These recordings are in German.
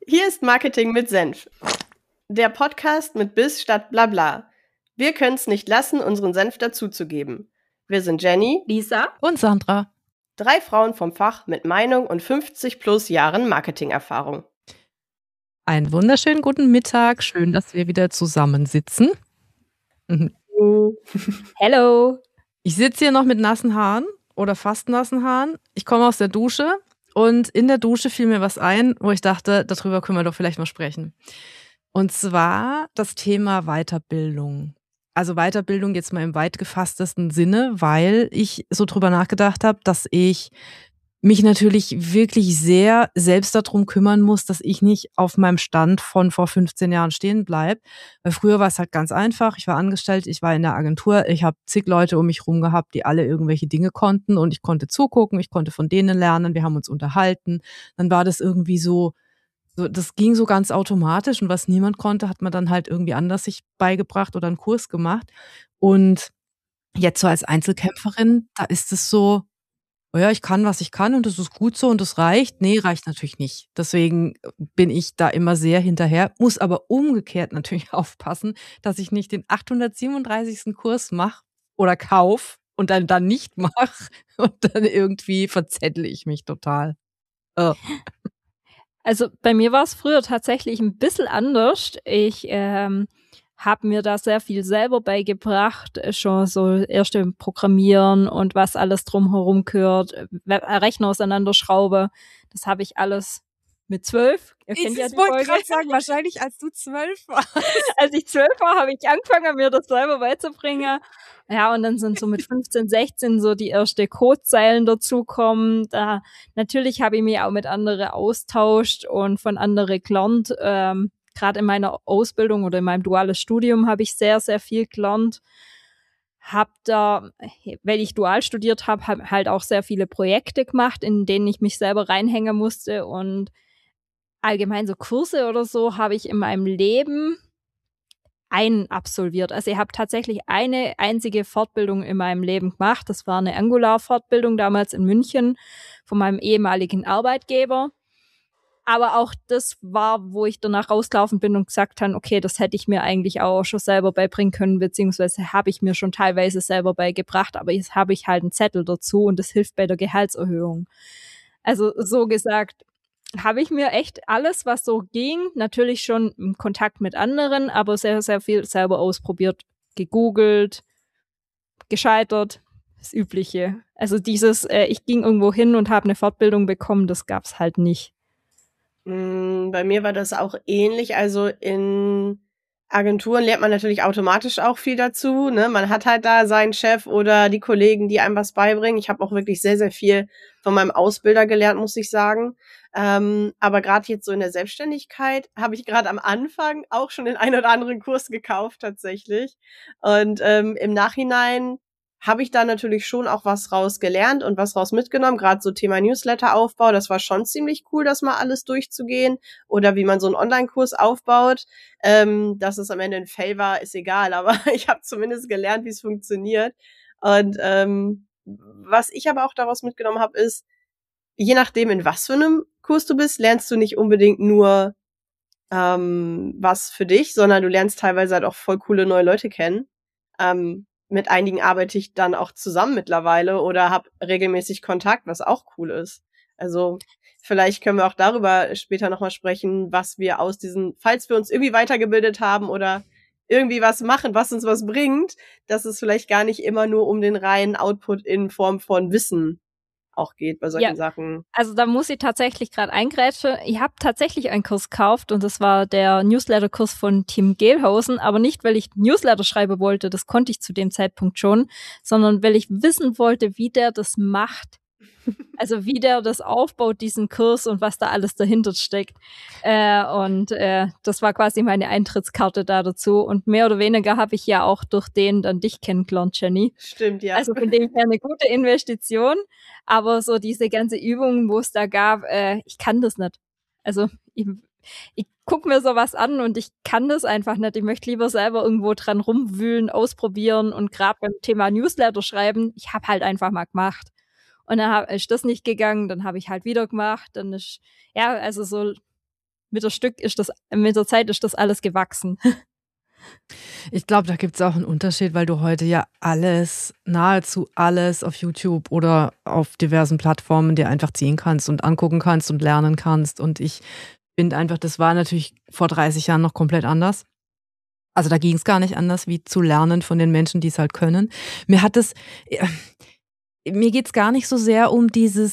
Hier ist Marketing mit Senf. Der Podcast mit Biss statt Blabla. Wir können es nicht lassen, unseren Senf dazuzugeben. Wir sind Jenny, Lisa und Sandra. 3 Frauen vom Fach mit Meinung und 50 plus Jahren Marketingerfahrung. Einen wunderschönen guten Mittag. Schön, dass wir wieder zusammensitzen. Hello. Ich sitze hier noch mit nassen Haaren oder fast nassen Haaren. Ich komme aus der Dusche und in der Dusche fiel mir was ein, wo ich dachte, darüber können wir doch vielleicht mal sprechen. Und zwar das Thema Weiterbildung. Also Weiterbildung jetzt mal im weit gefasstesten Sinne, weil ich so drüber nachgedacht habe, dass ich mich natürlich wirklich sehr selbst darum kümmern muss, dass ich nicht auf meinem Stand von vor 15 Jahren stehen bleibe. Weil früher war es halt ganz einfach. Ich war angestellt, ich war in der Agentur, ich habe zig Leute um mich rum gehabt, die alle irgendwelche Dinge konnten und ich konnte zugucken, ich konnte von denen lernen, wir haben uns unterhalten. Dann war das irgendwie so, das ging so ganz automatisch und was niemand konnte, hat man dann halt irgendwie anders sich beigebracht oder einen Kurs gemacht. Und jetzt so als Einzelkämpferin, da ist es so, oh ja, ich kann, was ich kann und das ist gut so und das reicht. Nee, reicht natürlich nicht. Deswegen bin ich da immer sehr hinterher, muss aber umgekehrt natürlich aufpassen, dass ich nicht den 837. Kurs mache oder kauf und dann nicht mache und dann irgendwie verzettle ich mich total. Oh. Also bei mir war es früher tatsächlich ein bisschen anders. Ich habe mir da sehr viel selber beigebracht, schon so erste Programmieren und was alles drumherum gehört, Rechner auseinanderschraube. Das habe ich alles mit 12. Ihr kennt ja die Folge. Ich wollte gerade sagen, wahrscheinlich als du 12 warst. Als ich 12 war, habe ich angefangen, mir das selber beizubringen. Ja, und dann sind so mit 15, 16 so die erste Codezeilen dazukommen. Da natürlich habe ich mich auch mit anderen austauscht und von anderen gelernt. Gerade in meiner Ausbildung oder in meinem duales Studium habe ich sehr, sehr viel gelernt. Hab da, weil ich dual studiert habe, halt auch sehr viele Projekte gemacht, in denen ich mich selber reinhängen musste und allgemein so Kurse oder so habe ich in meinem Leben einen absolviert. Also ich habe tatsächlich eine einzige Fortbildung in meinem Leben gemacht. Das war eine Angular-Fortbildung damals in München von meinem ehemaligen Arbeitgeber. Aber auch das war, wo ich danach rausgelaufen bin und gesagt habe, okay, das hätte ich mir eigentlich auch schon selber beibringen können, beziehungsweise habe ich mir schon teilweise selber beigebracht, aber jetzt habe ich halt einen Zettel dazu und das hilft bei der Gehaltserhöhung. Also so gesagt, habe ich mir echt alles, was so ging, natürlich schon im Kontakt mit anderen, aber sehr, sehr viel selber ausprobiert, gegoogelt, gescheitert, das Übliche. Also dieses, ich ging irgendwo hin und habe eine Fortbildung bekommen, das gab's halt nicht. Bei mir war das auch ähnlich. Also in Agenturen lernt man natürlich automatisch auch viel dazu. Ne? Man hat halt da seinen Chef oder die Kollegen, die einem was beibringen. Ich habe auch wirklich sehr, sehr viel von meinem Ausbilder gelernt, muss ich sagen. Aber gerade jetzt so in der Selbstständigkeit habe ich gerade am Anfang auch schon den einen oder anderen Kurs gekauft tatsächlich. Und im Nachhinein habe ich da natürlich schon auch was raus gelernt und was raus mitgenommen. Gerade so Thema Newsletter-Aufbau, das war schon ziemlich cool, das mal alles durchzugehen. Oder wie man so einen Online-Kurs aufbaut. Dass es am Ende ein Fail war, ist egal. Aber ich habe zumindest gelernt, wie es funktioniert. Und was ich aber auch daraus mitgenommen habe, ist, je nachdem, in was für einem Kurs du bist, lernst du nicht unbedingt nur was für dich, sondern du lernst teilweise halt auch voll coole neue Leute kennen. Mit einigen arbeite ich dann auch zusammen mittlerweile oder habe regelmäßig Kontakt, was auch cool ist. Also vielleicht können wir auch darüber später nochmal sprechen, was wir aus diesen, falls wir uns irgendwie weitergebildet haben oder irgendwie was machen, was uns was bringt, dass es vielleicht gar nicht immer nur um den reinen Output in Form von Wissen auch geht bei solchen Sachen. Also da muss ich tatsächlich gerade eingrätschen. Ich habe tatsächlich einen Kurs gekauft und das war der Newsletter-Kurs von Tim Gehlhausen, aber nicht, weil ich Newsletter schreiben wollte, das konnte ich zu dem Zeitpunkt schon, sondern weil ich wissen wollte, wie der das macht. Also wie der das aufbaut, diesen Kurs und was da alles dahinter steckt. Das war quasi meine Eintrittskarte da dazu. Und mehr oder weniger habe ich ja auch durch den dann dich kennengelernt, Jenny. Stimmt, ja. Also von dem her eine gute Investition. Aber so diese ganze Übungen, wo es da gab, ich kann das nicht. Also ich gucke mir sowas an und ich kann das einfach nicht. Ich möchte lieber selber irgendwo dran rumwühlen, ausprobieren und gerade beim Thema Newsletter schreiben, ich habe halt einfach mal gemacht. Und dann ist das nicht gegangen, dann habe ich halt wieder gemacht, dann ist, ja, also so mit der Zeit ist das alles gewachsen. Ich glaube, da gibt es auch einen Unterschied, weil du heute ja nahezu alles auf YouTube oder auf diversen Plattformen dir einfach ziehen kannst und angucken kannst und lernen kannst. Und ich finde einfach, das war natürlich vor 30 Jahren noch komplett anders. Also da ging es gar nicht anders, wie zu lernen von den Menschen, die es halt können. Mir geht es gar nicht so sehr um diese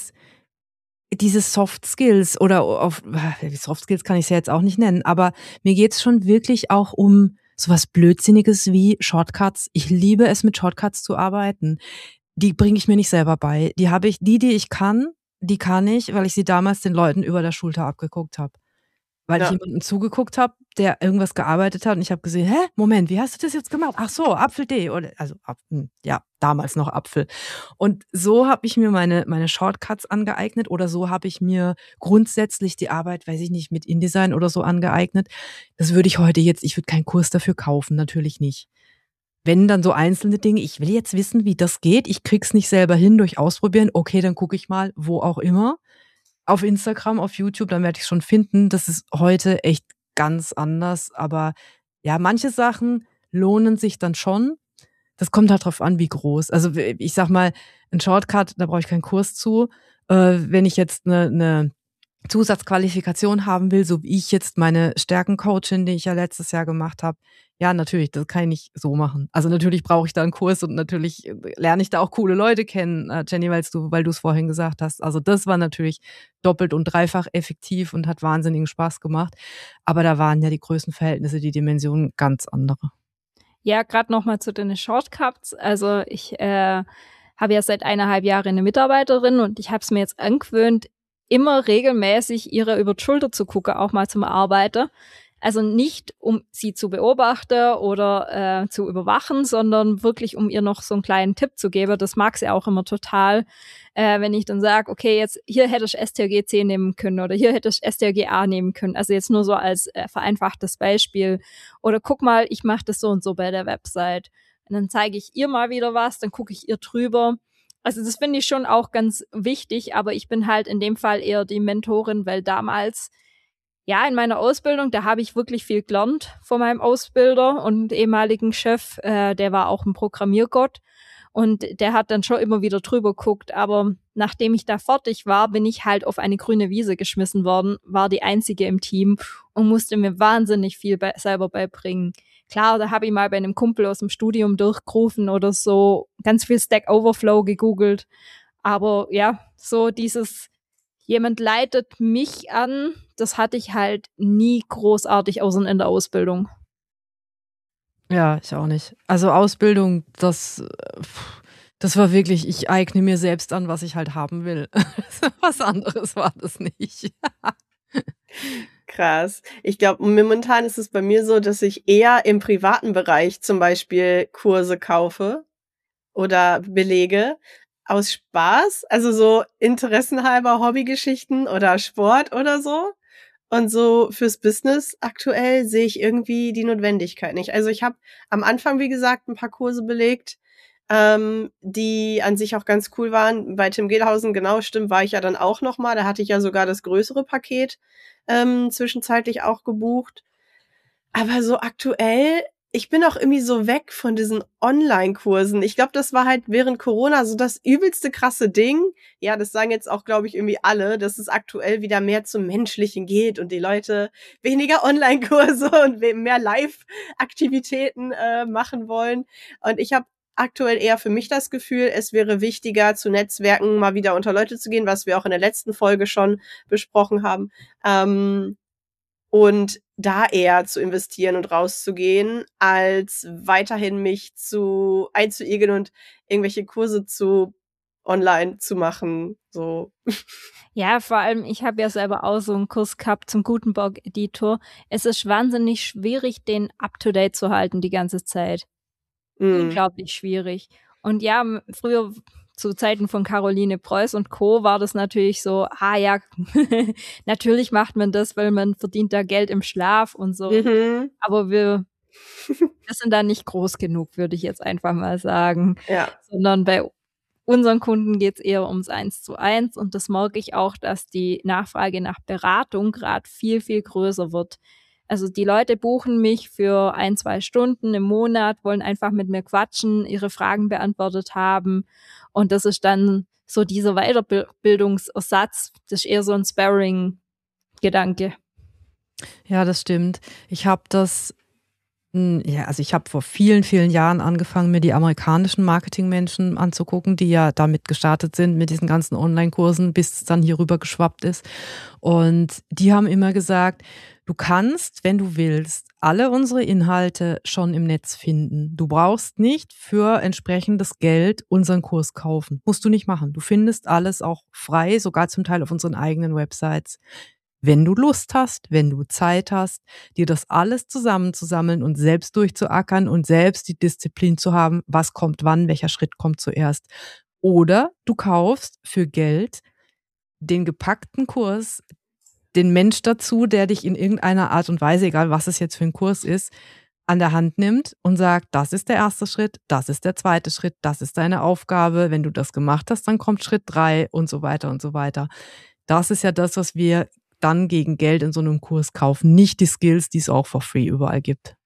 Soft Skills oder Soft Skills kann ich es ja jetzt auch nicht nennen, aber mir geht es schon wirklich auch um sowas Blödsinniges wie Shortcuts. Ich liebe es, mit Shortcuts zu arbeiten. Die bringe ich mir nicht selber bei. Die ich kann, die kann ich, weil ich sie damals den Leuten über der Schulter abgeguckt habe. Weil ich jemandem zugeguckt habe, der irgendwas gearbeitet hat und ich habe gesehen, Moment, wie hast du das jetzt gemacht? Ach so, Apfel D. Damals noch Apfel. Und so habe ich mir meine Shortcuts angeeignet oder so habe ich mir grundsätzlich die Arbeit, weiß ich nicht, mit InDesign oder so angeeignet. Das würde ich würde keinen Kurs dafür kaufen, natürlich nicht. Wenn dann so einzelne Dinge, ich will jetzt wissen, wie das geht, ich krieg's nicht selber hin durch Ausprobieren, okay, dann gucke ich mal, wo auch immer. Auf Instagram, auf YouTube, dann werde ich es schon finden. Das ist heute echt ganz anders. Aber ja, manche Sachen lohnen sich dann schon. Das kommt halt drauf an, wie groß. Also ich sag mal, ein Shortcut, da brauche ich keinen Kurs zu. Wenn ich jetzt eine Zusatzqualifikation haben will, so wie ich jetzt meine Stärkencoachin, die ich ja letztes Jahr gemacht habe, ja, natürlich, das kann ich nicht so machen. Also natürlich brauche ich da einen Kurs und natürlich lerne ich da auch coole Leute kennen, Jenny, weil du es vorhin gesagt hast. Also das war natürlich doppelt und dreifach effektiv und hat wahnsinnigen Spaß gemacht. Aber da waren ja die Größenverhältnisse, die Dimensionen ganz andere. Ja, gerade nochmal zu den Shortcuts. Also ich habe ja seit 1,5 Jahren eine Mitarbeiterin und ich habe es mir jetzt angewöhnt, immer regelmäßig ihre über die Schulter zu gucken, auch mal zum Arbeiten. Also nicht, um sie zu beobachten oder zu überwachen, sondern wirklich, um ihr noch so einen kleinen Tipp zu geben. Das mag sie auch immer total, wenn ich dann sage, okay, jetzt hier hättest du STRG-C nehmen können oder hier hättest du STRG-A nehmen können. Also jetzt nur so als vereinfachtes Beispiel. Oder guck mal, ich mache das so und so bei der Website. Und dann zeige ich ihr mal wieder was, dann gucke ich ihr drüber. Also das finde ich schon auch ganz wichtig, aber ich bin halt in dem Fall eher die Mentorin, weil damals, ja, in meiner Ausbildung, da habe ich wirklich viel gelernt von meinem Ausbilder und ehemaligen Chef, der war auch ein Programmiergott und der hat dann schon immer wieder drüber geguckt, aber nachdem ich da fertig war, bin ich halt auf eine grüne Wiese geschmissen worden, war die einzige im Team und musste mir wahnsinnig viel selber beibringen. Klar, da habe ich mal bei einem Kumpel aus dem Studium durchgerufen oder so, ganz viel Stack Overflow gegoogelt. Aber ja, so dieses, jemand leitet mich an, das hatte ich halt nie großartig außer in der Ausbildung. Ja, ich auch nicht. Also Ausbildung, das war wirklich, ich eigne mir selbst an, was ich halt haben will. Was anderes war das nicht. Krass. Ich glaube, momentan ist es bei mir so, dass ich eher im privaten Bereich zum Beispiel Kurse kaufe oder Belege aus Spaß, also so interessenhalber Hobbygeschichten oder Sport oder so. Und so fürs Business aktuell sehe ich irgendwie die Notwendigkeit nicht. Also ich habe am Anfang, wie gesagt, ein paar Kurse belegt, die an sich auch ganz cool waren. Bei Tim Gehlhausen, genau, stimmt, war ich ja dann auch noch mal. Da hatte ich ja sogar das größere Paket zwischenzeitlich auch gebucht. Aber so aktuell, ich bin auch irgendwie so weg von diesen Online-Kursen. Ich glaube, das war halt während Corona so das übelste krasse Ding. Ja, das sagen jetzt auch, glaube ich, irgendwie alle, dass es aktuell wieder mehr zum Menschlichen geht und die Leute weniger Online-Kurse und mehr Live-Aktivitäten machen wollen. Und ich habe aktuell eher für mich das Gefühl, es wäre wichtiger zu Netzwerken, mal wieder unter Leute zu gehen, was wir auch in der letzten Folge schon besprochen haben. Und da eher zu investieren und rauszugehen, als weiterhin mich einzuigeln und irgendwelche Kurse online zu machen, so. Ja, vor allem, ich habe ja selber auch so einen Kurs gehabt zum Gutenberg-Editor. Es ist wahnsinnig schwierig, den up-to-date zu halten die ganze Zeit. Unglaublich schwierig. Und ja, früher zu Zeiten von Caroline Preuß und Co. war das natürlich so, ja, natürlich macht man das, weil man verdient da Geld im Schlaf und so. Aber wir sind da nicht groß genug, würde ich jetzt einfach mal sagen. Ja. Sondern bei Unseren Kunden geht's eher ums 1:1 und das merke ich auch, dass die Nachfrage nach Beratung gerade viel, viel größer wird. Also die Leute buchen mich für 1, 2 Stunden im Monat, wollen einfach mit mir quatschen, ihre Fragen beantwortet haben und das ist dann so dieser Weiterbildungsersatz, das ist eher so ein Sparring-Gedanke. Ja, das stimmt. Ich habe ich habe vor vielen, vielen Jahren angefangen, mir die amerikanischen Marketingmenschen anzugucken, die ja damit gestartet sind, mit diesen ganzen Online-Kursen, bis es dann hier rüber geschwappt ist. Und die haben immer gesagt, du kannst, wenn du willst, alle unsere Inhalte schon im Netz finden. Du brauchst nicht für entsprechendes Geld unseren Kurs kaufen. Musst du nicht machen. Du findest alles auch frei, sogar zum Teil auf unseren eigenen Websites. Wenn du Lust hast, wenn du Zeit hast, dir das alles zusammenzusammeln und selbst durchzuackern und selbst die Disziplin zu haben, was kommt wann, welcher Schritt kommt zuerst. Oder du kaufst für Geld den gepackten Kurs, den Mensch dazu, der dich in irgendeiner Art und Weise, egal was es jetzt für ein Kurs ist, an der Hand nimmt und sagt, das ist der erste Schritt, das ist der zweite Schritt, das ist deine Aufgabe. Wenn du das gemacht hast, dann kommt Schritt 3 und so weiter und so weiter. Das ist ja das, was wir dann gegen Geld in so einem Kurs kaufen, nicht die Skills, die es auch for free überall gibt.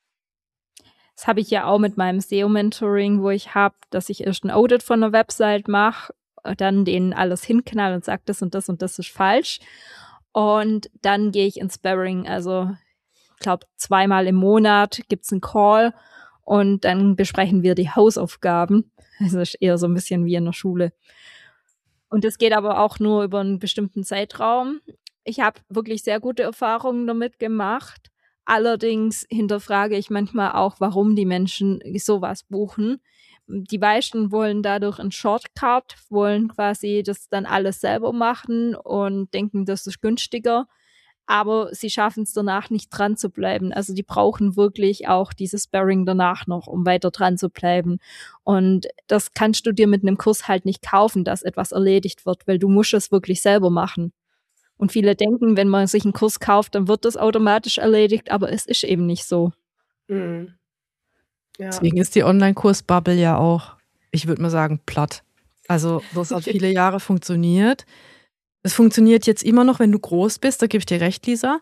Das habe ich ja auch mit meinem SEO-Mentoring, wo ich habe, dass ich erst ein Audit von einer Website mache, dann denen alles hinknall und sage, das und das und das ist falsch. Und dann gehe ich ins Sparring, also ich glaube 2-mal im Monat gibt's einen Call und dann besprechen wir die Hausaufgaben. Also ist eher so ein bisschen wie in der Schule. Und das geht aber auch nur über einen bestimmten Zeitraum. Ich habe wirklich sehr gute Erfahrungen damit gemacht. Allerdings hinterfrage ich manchmal auch, warum die Menschen sowas buchen. Die meisten wollen dadurch einen Shortcut, wollen quasi das dann alles selber machen und denken, das ist günstiger. Aber sie schaffen es danach nicht dran zu bleiben. Also die brauchen wirklich auch dieses Sparring danach noch, um weiter dran zu bleiben. Und das kannst du dir mit einem Kurs halt nicht kaufen, dass etwas erledigt wird, weil du musst es wirklich selber machen. Und viele denken, wenn man sich einen Kurs kauft, dann wird das automatisch erledigt, aber es ist eben nicht so. Mhm. Ja. Deswegen ist die Online-Kurs-Bubble ja auch, ich würde mal sagen, platt. Also das hat viele Jahre funktioniert. Es funktioniert jetzt immer noch, wenn du groß bist, da gebe ich dir recht, Lisa.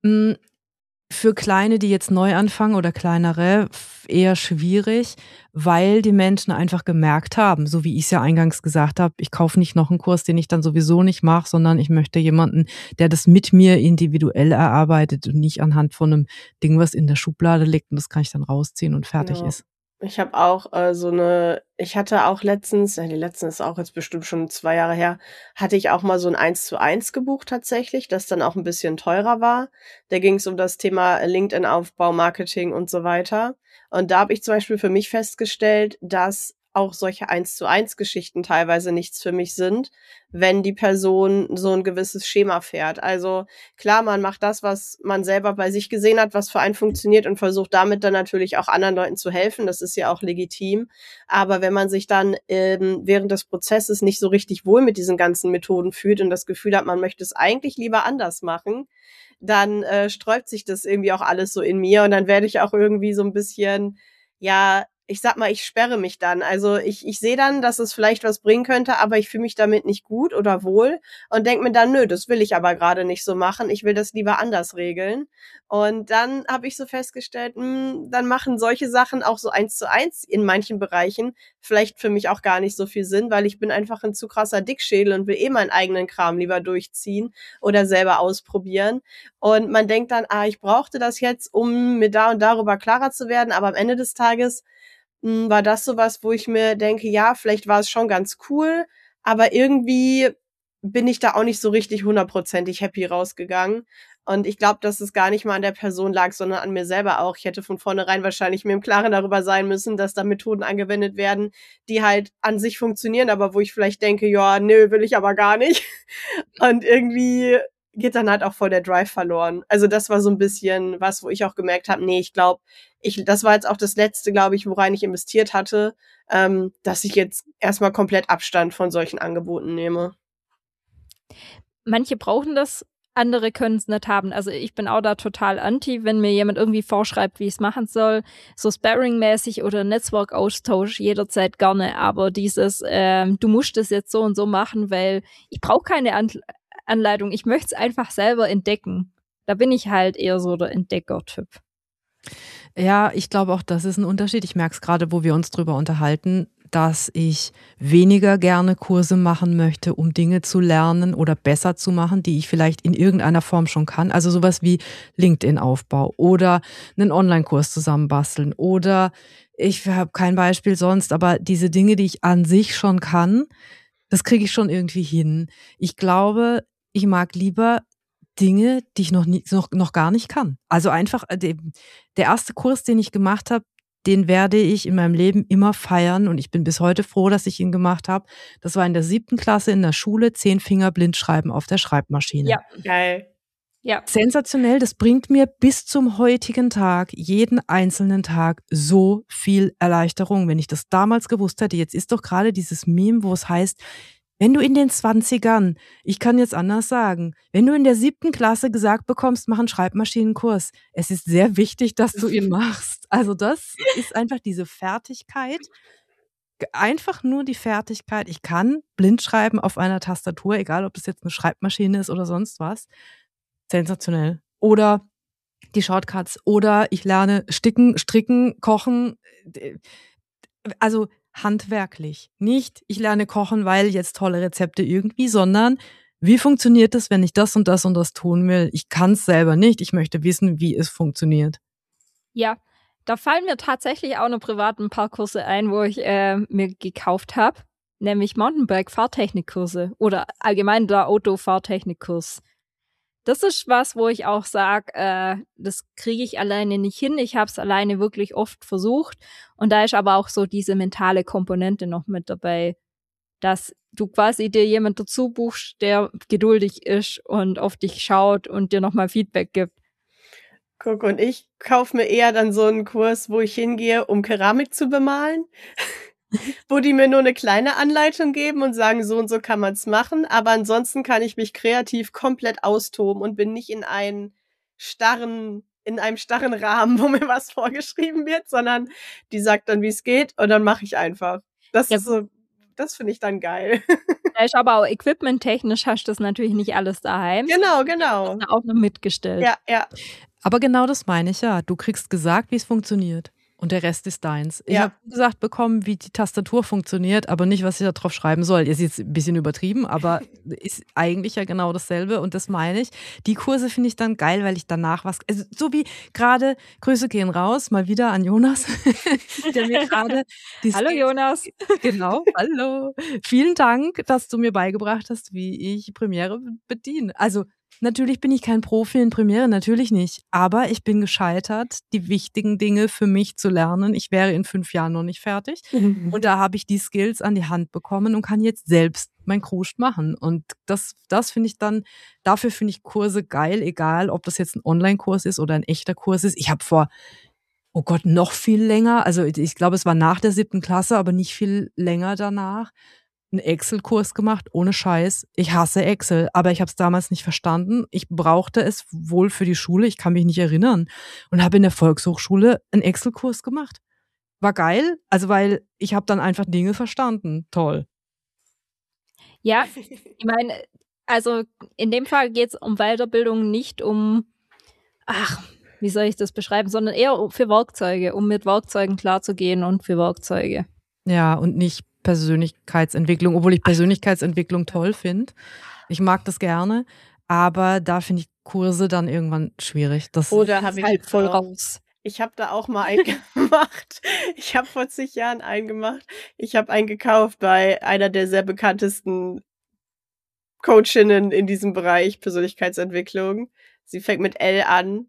Für Kleine, die jetzt neu anfangen oder kleinere, eher schwierig, weil die Menschen einfach gemerkt haben, so wie ich es ja eingangs gesagt habe, ich kaufe nicht noch einen Kurs, den ich dann sowieso nicht mache, sondern ich möchte jemanden, der das mit mir individuell erarbeitet und nicht anhand von einem Ding, was in der Schublade liegt und das kann ich dann rausziehen und fertig ist. Ich habe auch ich hatte auch letztens, die letzten ist auch jetzt bestimmt schon 2 Jahre her, hatte ich auch mal so ein 1:1 gebucht tatsächlich, das dann auch ein bisschen teurer war. Da ging es um das Thema LinkedIn-Aufbau, Marketing und so weiter. Und da habe ich zum Beispiel für mich festgestellt, dass auch solche 1:1 Geschichten teilweise nichts für mich sind, wenn die Person so ein gewisses Schema fährt. Also klar, man macht das, was man selber bei sich gesehen hat, was für einen funktioniert und versucht damit dann natürlich auch anderen Leuten zu helfen. Das ist ja auch legitim. Aber wenn man sich dann während des Prozesses nicht so richtig wohl mit diesen ganzen Methoden fühlt und das Gefühl hat, man möchte es eigentlich lieber anders machen, dann sträubt sich das irgendwie auch alles so in mir und dann werde ich auch irgendwie so ein bisschen, ja, ich sag mal, ich sperre mich dann. Also ich sehe dann, dass es vielleicht was bringen könnte, aber ich fühle mich damit nicht gut oder wohl und denke mir dann, nö, das will ich aber gerade nicht so machen. Ich will das lieber anders regeln. Und dann habe ich so festgestellt, dann machen solche Sachen auch so 1:1 in manchen Bereichen vielleicht für mich auch gar nicht so viel Sinn, weil ich bin einfach ein zu krasser Dickschädel und will meinen eigenen Kram lieber durchziehen oder selber ausprobieren. Und man denkt dann, ich brauchte das jetzt, um mir da und darüber klarer zu werden, aber am Ende des Tages war das sowas, wo ich mir denke, ja, vielleicht war es schon ganz cool, aber irgendwie bin ich da auch nicht so richtig 100%ig happy rausgegangen. Und ich glaube, dass es gar nicht mal an der Person lag, sondern an mir selber auch. Ich hätte von vornherein wahrscheinlich mir im Klaren darüber sein müssen, dass da Methoden angewendet werden, die halt an sich funktionieren, aber wo ich vielleicht denke, ja, nö, will ich aber gar nicht. Und irgendwie geht dann halt auch voll der Drive verloren. Also das war so ein bisschen was, wo ich auch gemerkt habe, nee, ich glaube, das war jetzt auch das Letzte, glaube ich, worein ich investiert hatte, dass ich jetzt erstmal komplett Abstand von solchen Angeboten nehme. Manche brauchen das andere können es nicht haben. Also ich bin auch da total anti, wenn mir jemand irgendwie vorschreibt, wie ich es machen soll. So Sparring-mäßig oder Netzwerkaustausch jederzeit gerne. Aber dieses, du musst es jetzt so und so machen, weil ich brauche keine Anleitung. Ich möchte es einfach selber entdecken. Da bin ich halt eher so der Entdecker-Typ. Ja, ich glaube auch, das ist ein Unterschied. Ich merke es gerade, wo wir uns drüber unterhalten, dass ich weniger gerne Kurse machen möchte, um Dinge zu lernen oder besser zu machen, die ich vielleicht in irgendeiner Form schon kann. Also sowas wie LinkedIn-Aufbau oder einen Online-Kurs zusammenbasteln oder ich habe kein Beispiel sonst, aber diese Dinge, die ich an sich schon kann, das kriege ich schon irgendwie hin. Ich glaube, ich mag lieber Dinge, die ich noch gar nicht kann. Also einfach der erste Kurs, den ich gemacht habe, den werde ich in meinem Leben immer feiern und ich bin bis heute froh, dass ich ihn gemacht habe. Das war in der 7. Klasse in der Schule, 10 Finger Blindschreiben auf der Schreibmaschine. Ja, Geil. Ja. Sensationell, das bringt mir bis zum heutigen Tag, jeden einzelnen Tag so viel Erleichterung. Wenn ich das damals gewusst hätte, jetzt ist doch gerade dieses Meme, wo es heißt, wenn du in den 20ern, ich kann jetzt anders sagen, wenn du in der 7. Klasse gesagt bekommst, mach einen Schreibmaschinenkurs, es ist sehr wichtig, dass du ihn machst. Also das ist einfach diese Fertigkeit, einfach nur die Fertigkeit, ich kann blind schreiben auf einer Tastatur, egal ob das jetzt eine Schreibmaschine ist oder sonst was. Sensationell. Oder die Shortcuts, oder ich lerne sticken, stricken, kochen, also handwerklich. Nicht, ich lerne kochen, weil jetzt tolle Rezepte irgendwie, sondern wie funktioniert es, wenn ich das und das und das tun will? Ich kann es selber nicht. Ich möchte wissen, wie es funktioniert. Ja, da fallen mir tatsächlich auch noch privat ein paar Kurse ein, wo ich mir gekauft habe, nämlich Mountainbike-Fahrtechnikkurse oder allgemein der Auto-Fahrtechnikkurs. Das ist was, wo ich auch sage, das kriege ich alleine nicht hin. Ich habe es alleine wirklich oft versucht. Und da ist aber auch so diese mentale Komponente noch mit dabei, dass du quasi dir jemand dazu buchst, der geduldig ist und auf dich schaut und dir nochmal Feedback gibt. Guck, und ich kaufe mir eher dann so einen Kurs, wo ich hingehe, um Keramik zu bemalen. Wo die mir nur eine kleine Anleitung geben und sagen, so und so kann man's machen, aber ansonsten kann ich mich kreativ komplett austoben und bin nicht in einem starren Rahmen, wo mir was vorgeschrieben wird, sondern die sagt dann, wie es geht und dann mache ich einfach. Das Ja. ist so, das finde ich dann geil. Da ist aber auch equipmenttechnisch hast du das natürlich nicht alles daheim. Genau. Das ist auch noch mitgestellt. Ja. Aber genau das meine ich ja. Du kriegst gesagt, wie es funktioniert. Und der Rest ist deins. Ich habe gesagt bekommen, wie die Tastatur funktioniert, aber nicht, was ich da drauf schreiben soll. Ist jetzt ein bisschen übertrieben, aber ist eigentlich ja genau dasselbe. Und das meine ich. Die Kurse finde ich dann geil, weil ich danach also so wie gerade, Grüße gehen raus, mal wieder an Jonas, der mir gerade Hallo Jonas. Genau, hallo. Vielen Dank, dass du mir beigebracht hast, wie ich Premiere bediene. Also natürlich bin ich kein Profi in Premiere, natürlich nicht. Aber ich bin gescheitert, die wichtigen Dinge für mich zu lernen. Ich wäre in 5 Jahren noch nicht fertig. Und da habe ich die Skills an die Hand bekommen und kann jetzt selbst mein Kruscht machen. Und das finde ich dann, dafür finde ich Kurse geil, egal ob das jetzt ein Online-Kurs ist oder ein echter Kurs ist. Ich habe vor, oh Gott, noch viel länger, also ich glaube, es war nach der 7. Klasse, aber nicht viel länger danach, einen Excel-Kurs gemacht, ohne Scheiß. Ich hasse Excel, aber ich habe es damals nicht verstanden. Ich brauchte es wohl für die Schule, ich kann mich nicht erinnern. Und habe in der Volkshochschule einen Excel-Kurs gemacht. War geil, also weil ich habe dann einfach Dinge verstanden. Toll. Ja, ich meine, also in dem Fall geht es um Weiterbildung, nicht um, wie soll ich das beschreiben, sondern eher für Werkzeuge, um mit Werkzeugen klarzugehen und für Werkzeuge. Ja, und nicht Persönlichkeitsentwicklung, obwohl ich Persönlichkeitsentwicklung toll finde. Ich mag das gerne, aber da finde ich Kurse dann irgendwann schwierig. Das Oder habe ich halt voll raus. Ich habe da auch mal einen gemacht. Ich habe vor zig Jahren einen gemacht. Ich habe einen gekauft bei einer der sehr bekanntesten Coachinnen in diesem Bereich Persönlichkeitsentwicklung. Sie fängt mit L an.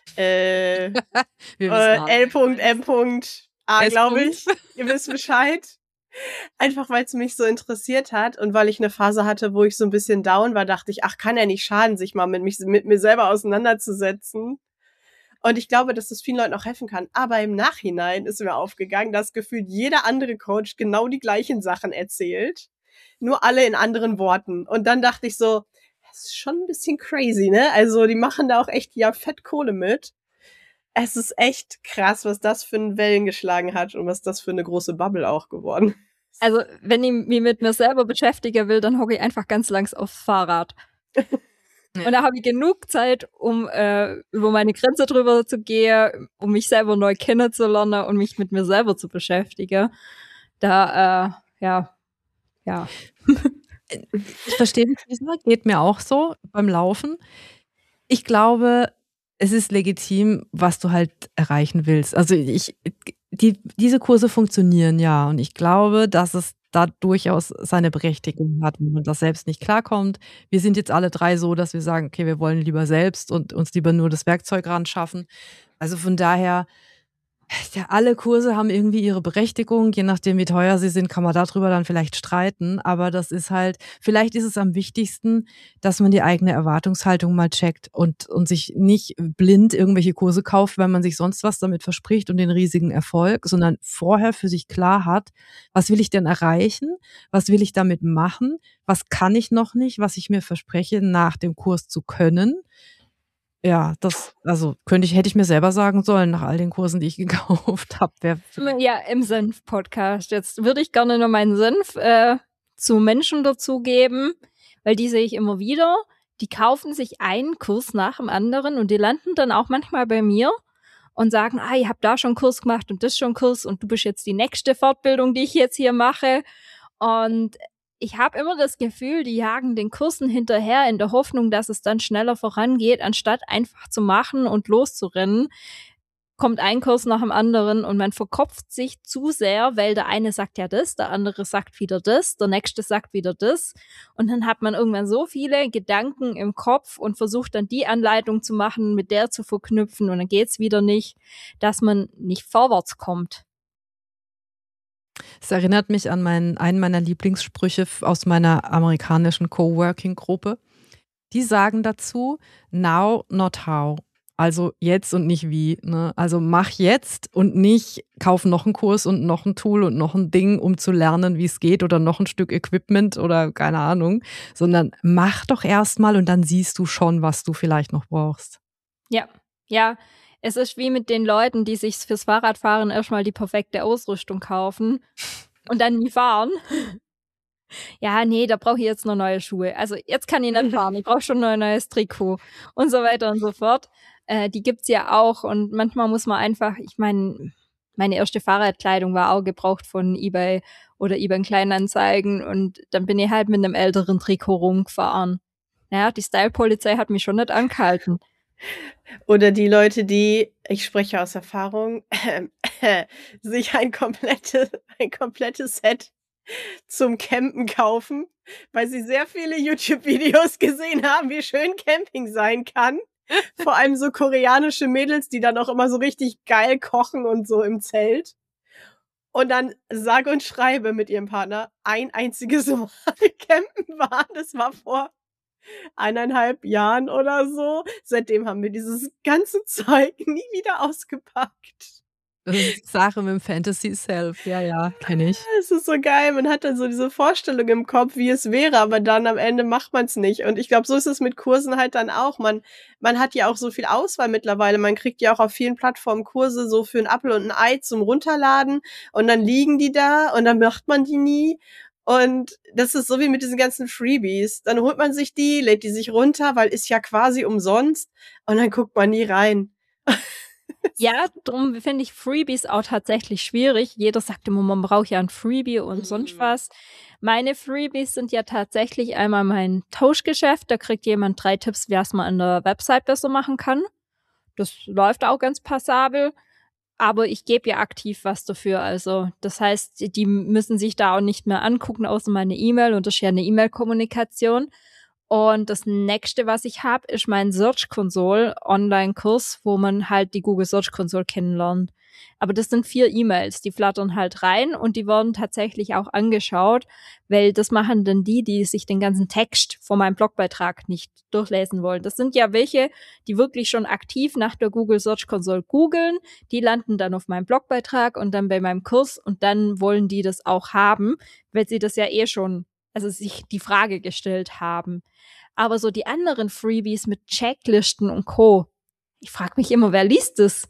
L.M.A, glaube ich. Ihr wisst Bescheid. Einfach weil es mich so interessiert hat und weil ich eine Phase hatte, wo ich so ein bisschen down war, dachte ich, ach, kann ja nicht schaden, sich mal mit mir selber auseinanderzusetzen. Und ich glaube, dass das vielen Leuten auch helfen kann. Aber im Nachhinein ist mir aufgegangen, dass gefühlt jeder andere Coach genau die gleichen Sachen erzählt, nur alle in anderen Worten. Und dann dachte ich so, das ist schon ein bisschen crazy, ne? Also die machen da auch echt ja fett Kohle mit. Es ist echt krass, was das für ein Wellen geschlagen hat und was das für eine große Bubble auch geworden. Also, wenn ich mich mit mir selber beschäftigen will, dann hocke ich einfach ganz langs aufs Fahrrad. Ja. Und da habe ich genug Zeit, um über meine Grenze drüber zu gehen, um mich selber neu kennenzulernen und mich mit mir selber zu beschäftigen. Da, ja. Ich verstehe dich, Lisa, geht mir auch so beim Laufen. Ich glaube, es ist legitim, was du halt erreichen willst. Also diese Kurse funktionieren ja und ich glaube, dass es da durchaus seine Berechtigung hat, wenn man das selbst nicht klarkommt. Wir sind jetzt alle 3 so, dass wir sagen, okay, wir wollen lieber selbst und uns lieber nur das Werkzeug ran schaffen. Also von daher, ja, alle Kurse haben irgendwie ihre Berechtigung. Je nachdem, wie teuer sie sind, kann man darüber dann vielleicht streiten. Aber das ist halt, vielleicht ist es am wichtigsten, dass man die eigene Erwartungshaltung mal checkt und sich nicht blind irgendwelche Kurse kauft, weil man sich sonst was damit verspricht und den riesigen Erfolg, sondern vorher für sich klar hat, was will ich denn erreichen? Was will ich damit machen? Was kann ich noch nicht, was ich mir verspreche, nach dem Kurs zu können? Ja, hätte ich mir selber sagen sollen, nach all den Kursen, die ich gekauft habe. Ja, im Senf-Podcast. Jetzt würde ich gerne noch meinen Senf zu Menschen dazugeben, weil die sehe ich immer wieder. Die kaufen sich einen Kurs nach dem anderen und die landen dann auch manchmal bei mir und sagen, ich habe da schon einen Kurs gemacht und das schon einen Kurs und du bist jetzt die nächste Fortbildung, die ich jetzt hier mache. Und ich habe immer das Gefühl, die jagen den Kursen hinterher in der Hoffnung, dass es dann schneller vorangeht, anstatt einfach zu machen und loszurennen. Kommt ein Kurs nach dem anderen und man verkopft sich zu sehr, weil der eine sagt ja das, der andere sagt wieder das, der nächste sagt wieder das. Und dann hat man irgendwann so viele Gedanken im Kopf und versucht dann die Anleitung zu machen, mit der zu verknüpfen und dann geht's wieder nicht, dass man nicht vorwärts kommt. Es erinnert mich an einen meiner Lieblingssprüche aus meiner amerikanischen Coworking-Gruppe. Die sagen dazu, now, not how. Also jetzt und nicht wie. Ne? Also mach jetzt und nicht kauf noch einen Kurs und noch ein Tool und noch ein Ding, um zu lernen, wie es geht oder noch ein Stück Equipment oder keine Ahnung. Sondern mach doch erstmal und dann siehst du schon, was du vielleicht noch brauchst. Ja. Es ist wie mit den Leuten, die sich fürs Fahrradfahren erstmal die perfekte Ausrüstung kaufen und dann nie fahren. Ja, nee, da brauche ich jetzt noch neue Schuhe. Also jetzt kann ich nicht fahren, ich brauche schon noch ein neues Trikot und so weiter und so fort. Die gibt's ja auch und manchmal muss man einfach, ich meine, meine erste Fahrradkleidung war auch gebraucht von eBay oder eBay Kleinanzeigen und dann bin ich halt mit einem älteren Trikot rumgefahren. Naja, die Style-Polizei hat mich schon nicht angehalten. Oder die Leute, die, ich spreche aus Erfahrung, sich ein komplettes Set zum Campen kaufen, weil sie sehr viele YouTube-Videos gesehen haben, wie schön Camping sein kann. Vor allem so koreanische Mädels, die dann auch immer so richtig geil kochen und so im Zelt. Und dann sage und schreibe mit ihrem Partner ein einziges Mal campen waren. Das war vor 1,5 Jahren oder so. Seitdem haben wir dieses ganze Zeug nie wieder ausgepackt. Das ist die Sache mit dem Fantasy Self. Ja, kenne ich. Es ist so geil. Man hat dann so diese Vorstellung im Kopf, wie es wäre, aber dann am Ende macht man es nicht. Und ich glaube, so ist es mit Kursen halt dann auch. Man hat ja auch so viel Auswahl mittlerweile. Man kriegt ja auch auf vielen Plattformen Kurse so für ein Apfel und ein Ei zum Runterladen. Und dann liegen die da und dann macht man die nie. Und das ist so wie mit diesen ganzen Freebies. Dann holt man sich die, lädt die sich runter, weil ist ja quasi umsonst. Und dann guckt man nie rein. Ja, darum finde ich Freebies auch tatsächlich schwierig. Jeder sagt immer, man braucht ja ein Freebie und sonst was. Meine Freebies sind ja tatsächlich einmal mein Tauschgeschäft. Da kriegt jemand 3 Tipps, wie es man an der Website besser machen kann. Das läuft auch ganz passabel. Aber ich gebe ja aktiv was dafür. Also das heißt, die müssen sich da auch nicht mehr angucken, außer meine E-Mail. Und das ist ja eine E-Mail-Kommunikation. Und das nächste, was ich habe, ist mein Search Console Online-Kurs, wo man halt die Google Search Console kennenlernt. Aber das sind 4 E-Mails, die flattern halt rein und die werden tatsächlich auch angeschaut, weil das machen dann die sich den ganzen Text von meinem Blogbeitrag nicht durchlesen wollen. Das sind ja welche, die wirklich schon aktiv nach der Google Search Console googeln, die landen dann auf meinem Blogbeitrag und dann bei meinem Kurs und dann wollen die das auch haben, weil sie das ja schon, also sich die Frage gestellt haben. Aber so die anderen Freebies mit Checklisten und Co. Ich frage mich immer, wer liest das?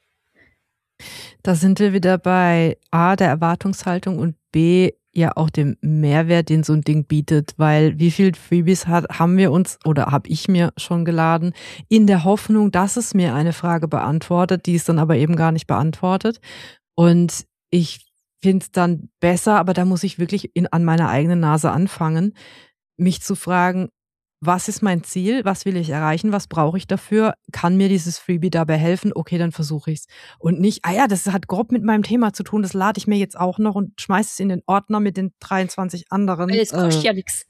Da sind wir wieder bei A, der Erwartungshaltung und B, ja auch dem Mehrwert, den so ein Ding bietet, weil wie viel Freebies haben wir uns oder habe ich mir schon geladen, in der Hoffnung, dass es mir eine Frage beantwortet, die es dann aber eben gar nicht beantwortet. Und ich finde es dann besser, aber da muss ich wirklich an meiner eigenen Nase anfangen, mich zu fragen, was ist mein Ziel? Was will ich erreichen? Was brauche ich dafür? Kann mir dieses Freebie dabei helfen? Okay, dann versuche ich's. Und nicht, das hat grob mit meinem Thema zu tun, das lade ich mir jetzt auch noch und schmeiße es in den Ordner mit den 23 anderen. Weil es kostet ja nichts.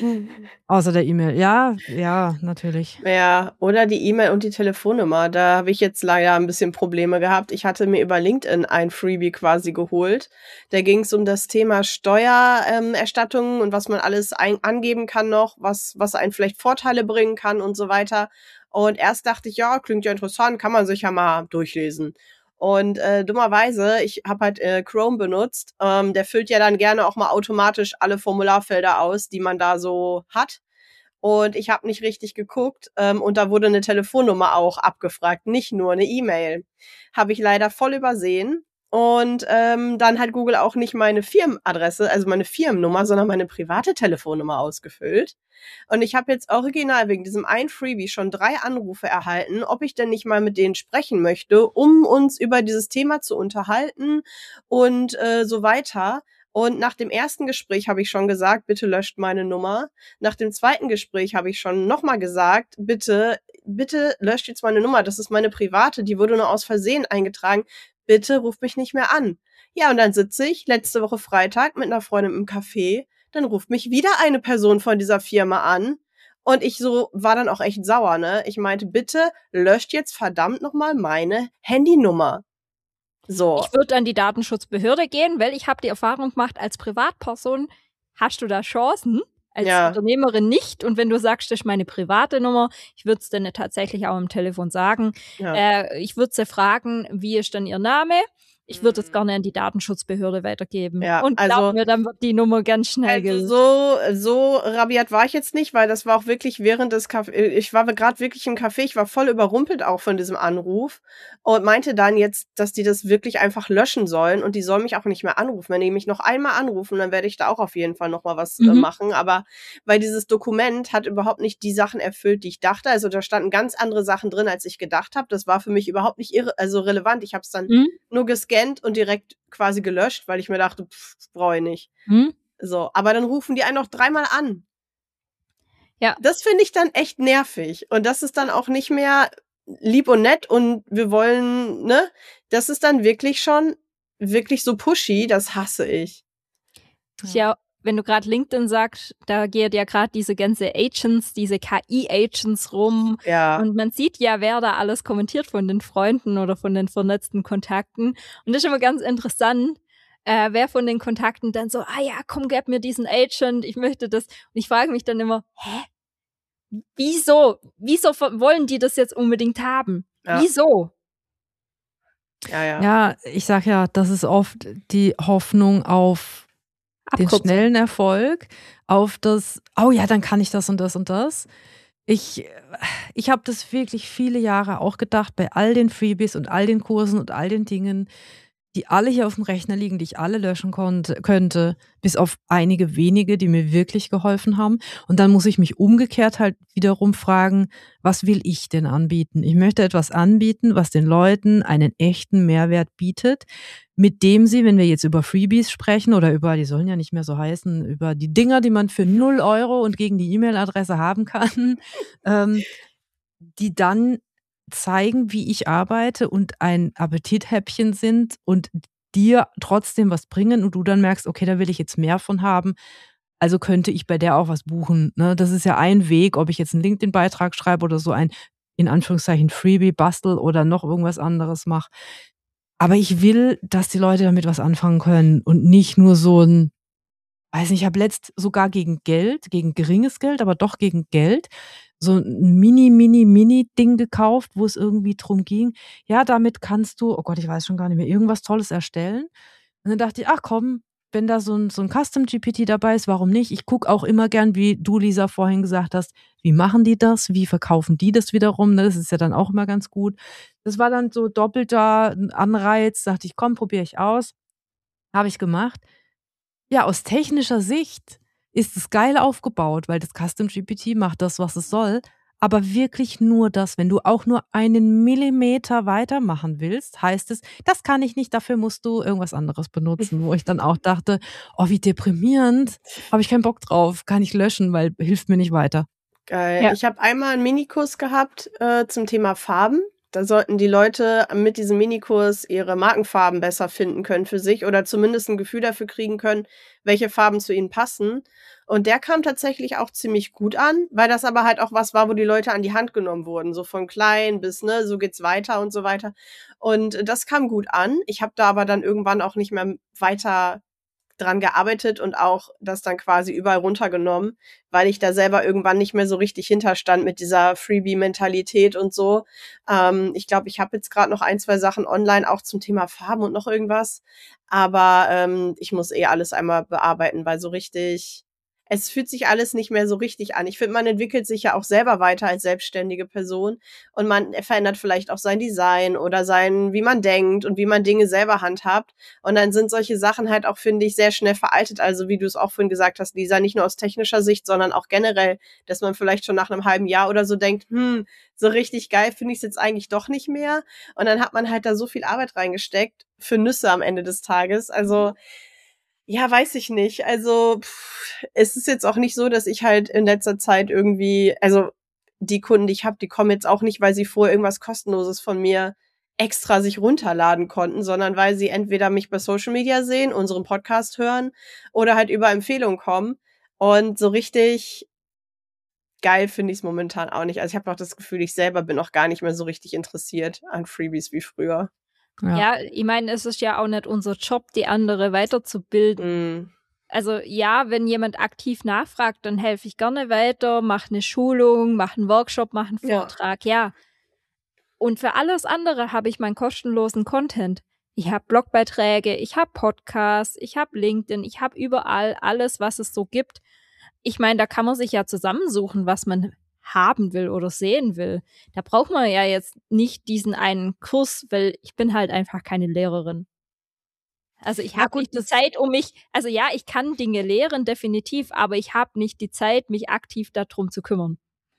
Außer der E-Mail. Ja, natürlich. Ja, oder die E-Mail und die Telefonnummer. Da habe ich jetzt leider ein bisschen Probleme gehabt. Ich hatte mir über LinkedIn ein Freebie quasi geholt. Da ging es um das Thema Steuererstattungen und was man alles angeben kann noch, was einen vielleicht Vorteile bringen kann und so weiter. Und erst dachte ich, ja, klingt ja interessant, kann man sich ja mal durchlesen. Und dummerweise, ich habe halt Chrome benutzt, der füllt ja dann gerne auch mal automatisch alle Formularfelder aus, die man da so hat. Und ich habe nicht richtig geguckt und da wurde eine Telefonnummer auch abgefragt, nicht nur eine E-Mail. Habe ich leider voll übersehen. Und dann hat Google auch nicht meine Firmenadresse, also meine Firmennummer, sondern meine private Telefonnummer ausgefüllt. Und ich habe jetzt original wegen diesem einen Freebie schon 3 Anrufe erhalten, ob ich denn nicht mal mit denen sprechen möchte, um uns über dieses Thema zu unterhalten und so weiter. Und nach dem ersten Gespräch habe ich schon gesagt, bitte löscht meine Nummer. Nach dem zweiten Gespräch habe ich schon nochmal gesagt, bitte löscht jetzt meine Nummer. Das ist meine private, die wurde nur aus Versehen eingetragen. Bitte ruft mich nicht mehr an. Ja, und dann sitze ich letzte Woche Freitag mit einer Freundin im Café. Dann ruft mich wieder eine Person von dieser Firma an. Und ich war dann auch echt sauer, ne? Ich meinte, bitte löscht jetzt verdammt nochmal meine Handynummer. So. Ich würde an die Datenschutzbehörde gehen, weil ich habe die Erfahrung gemacht, als Privatperson hast du da Chancen, als Unternehmerin nicht. Und wenn du sagst, das ist meine private Nummer, ich würde es dann tatsächlich auch am Telefon sagen. Ja. Ich würde sie fragen, wie ist denn ihr Name? Ich würde es gerne an die Datenschutzbehörde weitergeben. Ja, und glaub mir, dann wird die Nummer ganz schnell gelöst. So rabiat war ich jetzt nicht, weil das war auch wirklich während des ich war gerade wirklich im Café, ich war voll überrumpelt auch von diesem Anruf und meinte dann jetzt, dass die das wirklich einfach löschen sollen und die sollen mich auch nicht mehr anrufen. Wenn die mich noch einmal anrufen, dann werde ich da auch auf jeden Fall noch mal was machen. Aber weil dieses Dokument hat überhaupt nicht die Sachen erfüllt, die ich dachte. Also da standen ganz andere Sachen drin, als ich gedacht habe. Das war für mich überhaupt nicht relevant. Ich habe es dann nur gescannt und direkt quasi gelöscht, weil ich mir dachte, brauche ich nicht. So, aber dann rufen die einen noch 3-mal an. Ja. Das finde ich dann echt nervig. Und das ist dann auch nicht mehr lieb und nett und wir wollen, ne? Das ist dann wirklich schon wirklich so pushy, das hasse ich. Ja, wenn du gerade LinkedIn sagst, da geht ja gerade diese ganze Agents, diese KI-Agents rum. Ja. Und man sieht ja, wer da alles kommentiert von den Freunden oder von den vernetzten Kontakten. Und das ist immer ganz interessant, wer von den Kontakten dann so, ja, komm, gib mir diesen Agent, ich möchte das. Und ich frage mich dann immer, wieso wollen die das jetzt unbedingt haben? Ja. Wieso? Ja, ich sag ja, das ist oft die Hoffnung auf den schnellen Erfolg, auf das, dann kann ich das und das und das. Ich habe das wirklich viele Jahre auch gedacht, bei all den Freebies und all den Kursen und all den Dingen, die alle hier auf dem Rechner liegen, die ich alle löschen könnte, bis auf einige wenige, die mir wirklich geholfen haben. Und dann muss ich mich umgekehrt halt wiederum fragen, was will ich denn anbieten? Ich möchte etwas anbieten, was den Leuten einen echten Mehrwert bietet, mit dem sie, wenn wir jetzt über Freebies sprechen oder die sollen ja nicht mehr so heißen, über die Dinger, die man für 0 € und gegen die E-Mail-Adresse haben kann, die dann zeigen, wie ich arbeite und ein Appetithäppchen sind und dir trotzdem was bringen und du dann merkst, okay, da will ich jetzt mehr von haben, also könnte ich bei der auch was buchen. Ne? Das ist ja ein Weg, ob ich jetzt einen LinkedIn-Beitrag schreibe oder so ein, in Anführungszeichen, Freebie bastel oder noch irgendwas anderes mache. Aber ich will, dass die Leute damit was anfangen können und nicht nur so ein, weiß nicht, ich habe letzt sogar gegen geringes Geld, aber doch gegen Geld, so ein Mini-Ding gekauft, wo es irgendwie drum ging, ja, damit kannst du, oh Gott, ich weiß schon gar nicht mehr, irgendwas Tolles erstellen. Und dann dachte ich, ach komm, wenn da so ein Custom-GPT dabei ist, warum nicht? Ich gucke auch immer gern, wie du, Lisa, vorhin gesagt hast, wie machen die das? Wie verkaufen die das wiederum? Ne? Das ist ja dann auch immer ganz gut. Das war dann so doppelter Anreiz. Dachte ich, komm, probiere ich aus. Habe ich gemacht. Ja, aus technischer Sicht ist es geil aufgebaut, weil das Custom GPT macht das, was es soll. Aber wirklich nur das, wenn du auch nur einen Millimeter weitermachen willst, heißt es, das kann ich nicht, dafür musst du irgendwas anderes benutzen. Wo ich dann auch dachte, oh, wie deprimierend, habe ich keinen Bock drauf, kann ich löschen, weil hilft mir nicht weiter. Geil. Ja. Ich habe einmal einen Minikurs gehabt zum Thema Farben. Da sollten die Leute mit diesem Minikurs ihre Markenfarben besser finden können für sich oder zumindest ein Gefühl dafür kriegen können, welche Farben zu ihnen passen. Und der kam tatsächlich auch ziemlich gut an, weil das aber halt auch was war, wo die Leute an die Hand genommen wurden. So von klein bis, ne, so geht's weiter und so weiter. Und das kam gut an. Ich habe da aber dann irgendwann auch nicht mehr weiter dran gearbeitet und auch das dann quasi überall runtergenommen, weil ich da selber irgendwann nicht mehr so richtig hinterstand mit dieser Freebie-Mentalität und so. Ich glaube, ich habe jetzt gerade noch 1, 2 Sachen online, auch zum Thema Farben und noch irgendwas. Aber ich muss alles einmal bearbeiten, weil so richtig, es fühlt sich alles nicht mehr so richtig an. Ich finde, man entwickelt sich ja auch selber weiter als selbstständige Person und man verändert vielleicht auch sein Design oder wie man denkt und wie man Dinge selber handhabt. Und dann sind solche Sachen halt auch, finde ich, sehr schnell veraltet. Also wie du es auch vorhin gesagt hast, Lisa, nicht nur aus technischer Sicht, sondern auch generell, dass man vielleicht schon nach einem halben Jahr oder so denkt, so richtig geil finde ich es jetzt eigentlich doch nicht mehr. Und dann hat man halt da so viel Arbeit reingesteckt für Nüsse am Ende des Tages. Also ja, weiß ich nicht. Also es ist jetzt auch nicht so, dass ich halt in letzter Zeit irgendwie, also die Kunden, die ich habe, die kommen jetzt auch nicht, weil sie vorher irgendwas Kostenloses von mir extra sich runterladen konnten, sondern weil sie entweder mich bei Social Media sehen, unseren Podcast hören oder halt über Empfehlungen kommen. Und so richtig geil finde ich es momentan auch nicht. Also ich habe auch das Gefühl, ich selber bin auch gar nicht mehr so richtig interessiert an Freebies wie früher. Ja, ich meine, es ist ja auch nicht unser Job, die andere weiterzubilden. Also ja, wenn jemand aktiv nachfragt, dann helfe ich gerne weiter, mache eine Schulung, mache einen Workshop, mache einen Vortrag, ja. Und für alles andere habe ich meinen kostenlosen Content. Ich habe Blogbeiträge, ich habe Podcasts, ich habe LinkedIn, ich habe überall alles, was es so gibt. Ich meine, da kann man sich ja zusammensuchen, was man haben will oder sehen will. Da braucht man ja jetzt nicht diesen einen Kurs, weil ich bin halt einfach keine Lehrerin. Also ich habe nicht die Zeit, also ja, ich kann Dinge lehren, definitiv, aber ich habe nicht die Zeit, mich aktiv darum zu kümmern.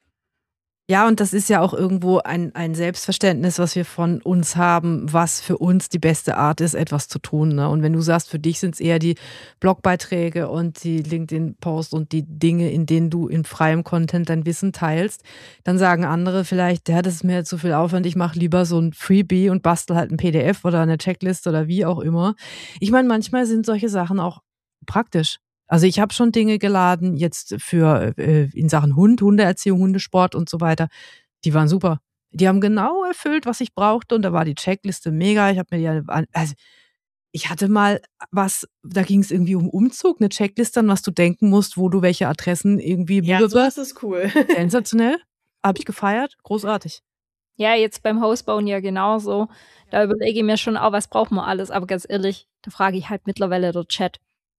Ja, und das ist ja auch irgendwo ein Selbstverständnis, was wir von uns haben, was für uns die beste Art ist, etwas zu tun. Ne? Und wenn du sagst, für dich sind es eher die Blogbeiträge und die LinkedIn-Posts und die Dinge, in denen du in freiem Content dein Wissen teilst, dann sagen andere vielleicht, ja, das ist mir zu viel Aufwand, ich mache lieber so ein Freebie und bastel halt ein PDF oder eine Checkliste oder wie auch immer. Ich meine, manchmal sind solche Sachen auch praktisch. Also ich habe schon Dinge geladen, jetzt für in Sachen Hundeerziehung, Hundesport und so weiter. Die waren super. Die haben genau erfüllt, was ich brauchte und da war die Checkliste mega. Ich habe mir ich hatte mal was, da ging es irgendwie um Umzug, eine Checkliste, an was du denken musst, wo du welche Adressen irgendwie. Ja, das ist cool. Sensationell. Habe ich gefeiert. Großartig. Ja, jetzt beim Hausbauen ja genauso. Da überlege ich mir schon auch, was braucht man alles. Aber ganz ehrlich, da frage ich halt mittlerweile der Chat.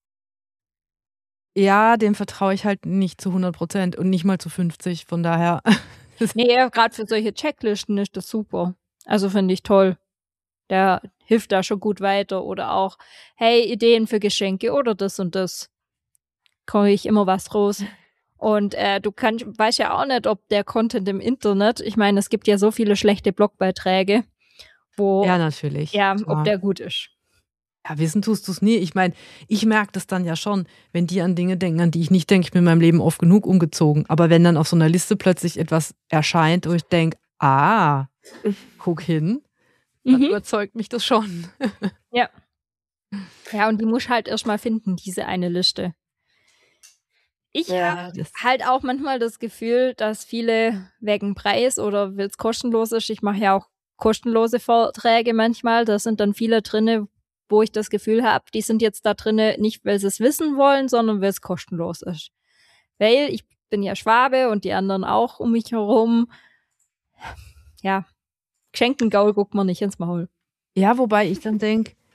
Ja, dem vertraue ich halt nicht zu 100% und nicht mal zu 50%, von daher. Nee, gerade für solche Checklisten ist das super. Also finde ich toll. Der hilft da schon gut weiter. Oder auch, hey, Ideen für Geschenke oder das und das. Komme ich immer was raus. Und du weißt ja auch nicht, ob der Content im Internet, ich meine, es gibt ja so viele schlechte Blogbeiträge, wo. Ja, natürlich. Ja, klar. ob der gut ist. Ja, wissen tust du es nie. Ich meine, ich merke das dann ja schon, wenn die an Dinge denken, an die ich nicht denke. Ich bin in meinem Leben oft genug umgezogen. Aber wenn dann auf so einer Liste plötzlich etwas erscheint, wo ich denke, guck hin, dann überzeugt mich das schon. Ja. Ja, und die muss halt erstmal finden, diese eine Liste. Ich habe halt auch manchmal das Gefühl, dass viele wegen Preis oder weil es kostenlos ist, ich mache ja auch kostenlose Vorträge manchmal, da sind dann viele drinne, wo ich das Gefühl habe, die sind jetzt da drinne nicht, weil sie es wissen wollen, sondern weil es kostenlos ist. Weil ich bin ja Schwabe und die anderen auch um mich herum. Ja, geschenkten Gaul guckt man nicht ins Maul. Ja, wobei ich dann denke,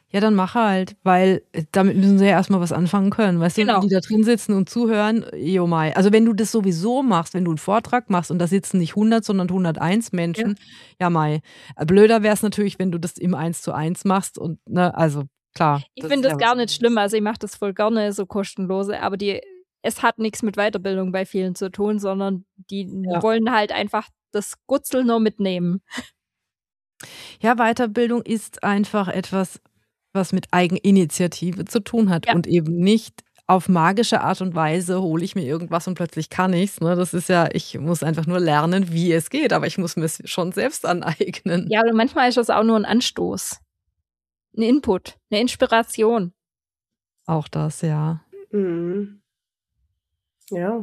Ja, dann mach halt, weil damit müssen sie ja erstmal was anfangen können. Weißt Genau. du, die da drin sitzen und zuhören, jo mai. Also wenn du das sowieso machst, wenn du einen Vortrag machst und da sitzen nicht 100, sondern 101 Menschen, ja mai. Blöder wäre es natürlich, wenn du das im 1:1 machst und, ne, also klar. Ich finde das gar nicht schlimm, also ich mache das voll gerne, so kostenlose, aber es hat nichts mit Weiterbildung bei vielen zu tun, sondern die wollen halt einfach das Gutzel nur mitnehmen. Ja, Weiterbildung ist einfach etwas, was mit Eigeninitiative zu tun hat und eben nicht auf magische Art und Weise hole ich mir irgendwas und plötzlich kann ich's. Ne? Das ist ja, ich muss einfach nur lernen, wie es geht, aber ich muss mir es schon selbst aneignen. Ja, und manchmal ist das auch nur ein Anstoß, ein Input, eine Inspiration. Auch das, ja. Mhm. Ja.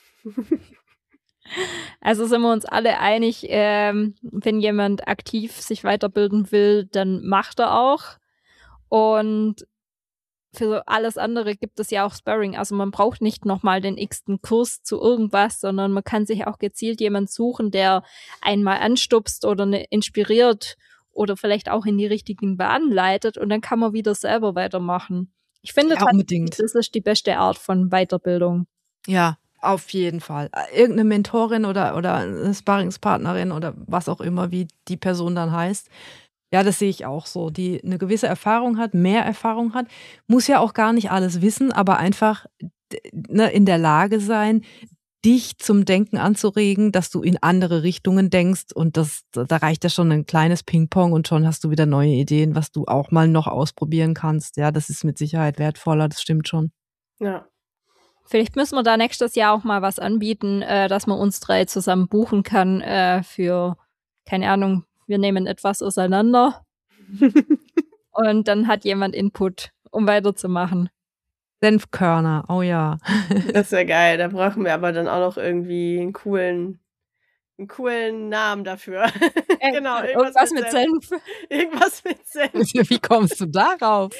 Also sind wir uns alle einig, wenn jemand aktiv sich weiterbilden will, dann macht er auch. Und für alles andere gibt es ja auch Sparring. Also man braucht nicht nochmal den x-ten Kurs zu irgendwas, sondern man kann sich auch gezielt jemand suchen, der einmal anstupst oder inspiriert oder vielleicht auch in die richtigen Bahnen leitet und dann kann man wieder selber weitermachen. Ich finde unbedingt. Das ist die beste Art von Weiterbildung. Ja, auf jeden Fall. Irgendeine Mentorin oder eine Sparringspartnerin oder was auch immer, wie die Person dann heißt. Ja, das sehe ich auch so, die eine gewisse Erfahrung hat, mehr Erfahrung hat, muss ja auch gar nicht alles wissen, aber einfach in der Lage sein, dich zum Denken anzuregen, dass du in andere Richtungen denkst und da reicht ja schon ein kleines Ping-Pong und schon hast du wieder neue Ideen, was du auch mal noch ausprobieren kannst. Ja, das ist mit Sicherheit wertvoller, das stimmt schon. Ja. Vielleicht müssen wir da nächstes Jahr auch mal was anbieten, dass man uns 3 zusammen buchen kann für, keine Ahnung, wir nehmen etwas auseinander und dann hat jemand Input, um weiterzumachen. Senfkörner, oh ja. Das wäre geil. Da brauchen wir aber dann auch noch irgendwie einen coolen Namen dafür. Genau, irgendwas mit Senf. Irgendwas mit Senf. Wie kommst du darauf?